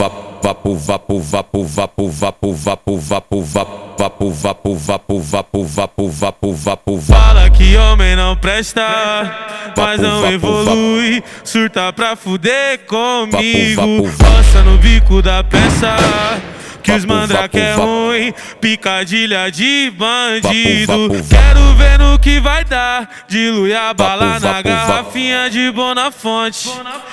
vapo, vapo, vapo, vapo, vapo, vapo, vapo, vapo, vapo, vapo, vapo, vapo, vapo, vapo. Fala que homem não presta, mas não evolui. Surta pra fuder comigo, passa no bico da peça, que os mandrake é ruim, picadilha de bandido. Quero ver no que vai dar, dilui a bala na garrafinha de Bonafonte.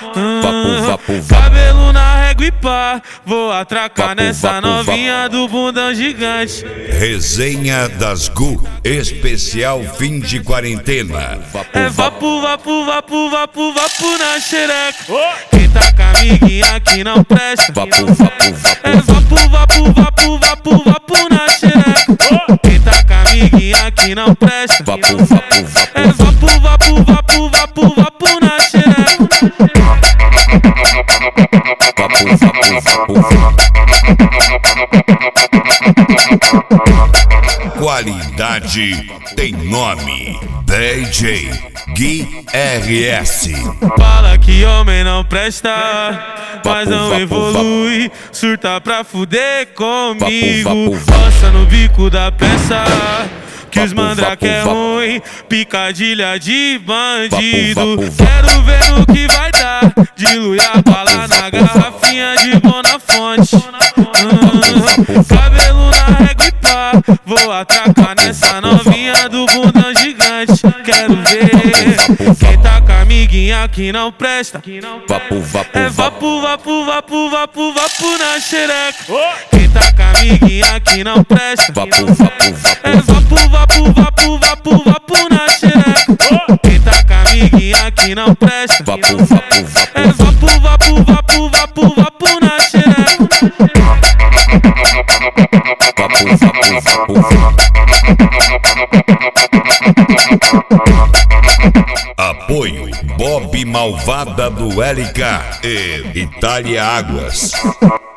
Cabelo na régua e pá, vou atracar nessa novinha do bundão gigante. Resenha das GU, especial fim de quarentena. É vapo, vapo, vapo, vapo, vapo na xereca. Quem tá com a amiguinha que não presta. É vapo, vapo, vapo, vapo, vapo na xereca. Quem tá com a amiguinha que não presta. É vapo, vapo, vapo, vapo, vapo na xereca. Qualidade tem nome. DJ Gui RS. Fala que homem não presta, mas não evolui. Surta pra fuder comigo, passa no bico da peça, que os mandrake é ruim, picadilha de bandido. Quero ver no que vai dar, dilui a bala na garrafinha de Bonafonte. Cabelo na régua e pá, vou atracar nessa novinha do bundão gigante. Quero ver quem tá com a amiguinha que não presta. É vapo, vapo, vapo, vapo, vapo na xereca. Quem tá com a amiguinha que não presta. É vapo, vapo, vapo, vapo, vapo na xereca. Quem tá com a amiguinha que não presta. É vapo, vapo, vapo, vapo, vapo na xereca. Apoio Bob Malvada do LK e Itália Águas.